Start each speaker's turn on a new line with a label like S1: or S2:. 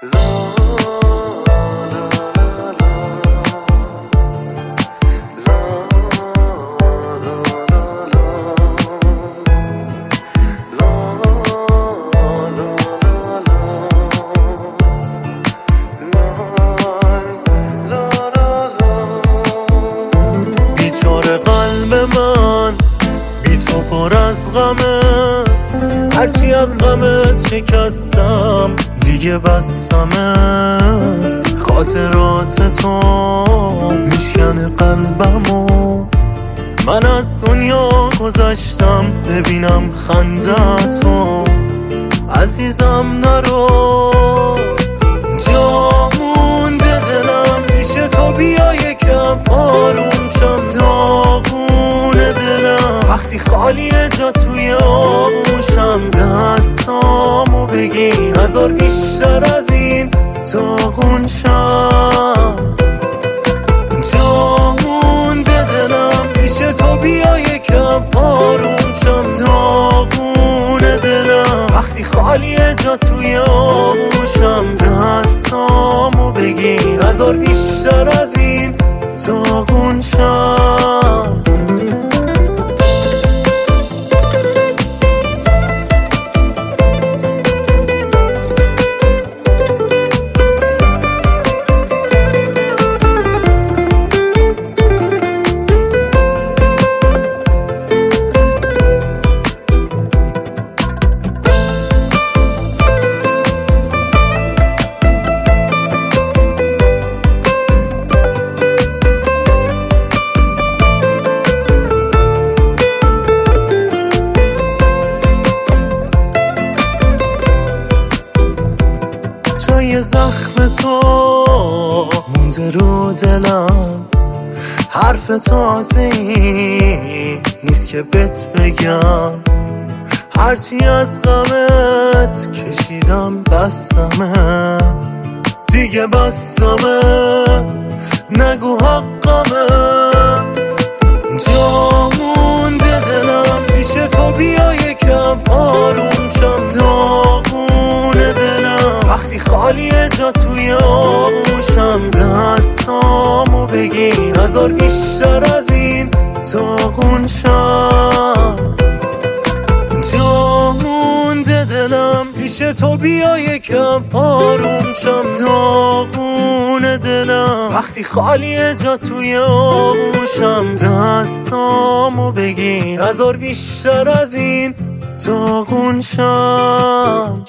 S1: بیچاره قلب من بی تو پر از غمه، هرچی از غمت شکستم دیگه بسمه. خاطرات تو میشکنه قلبمو، من از دنیا گذشتم ببینم خنده‌تو. عزیزم نرو، جا مونده دلم پیش تو، بیا یکم آروم شم. داغونه دلم وقتی خالیه جا توی آغوشم. دستامو بگیر هزار بیشتر از این داغون شم. جا مونده دلم پیش تو، بیا یکم آروم شم. داغونه دلم وقتی خالیه جا توی آغوشم. دستامو بگیر هزار بیشتر از این داغون شم. جای زخم تو مونده رو دلم، حرف تازه‌ای نیست که بهت بگم. هرچی از غمت کشیدم بسمه، دیگه بسمه. نگو حقمه، جا مونده دلم پیش تو، بیا یکم آروم شم. داغونه دلم وقتی خالیه جا توی آغوشم. دستامو بگیر هزار بیشتر از این داغون شم. جا مونده دلم پیش تو، بیا یکم آروم شم. داغونه دلم وقتی خالیه جا توی آغوشم. دستامو بگیر هزار بیشتر از این داغون شم.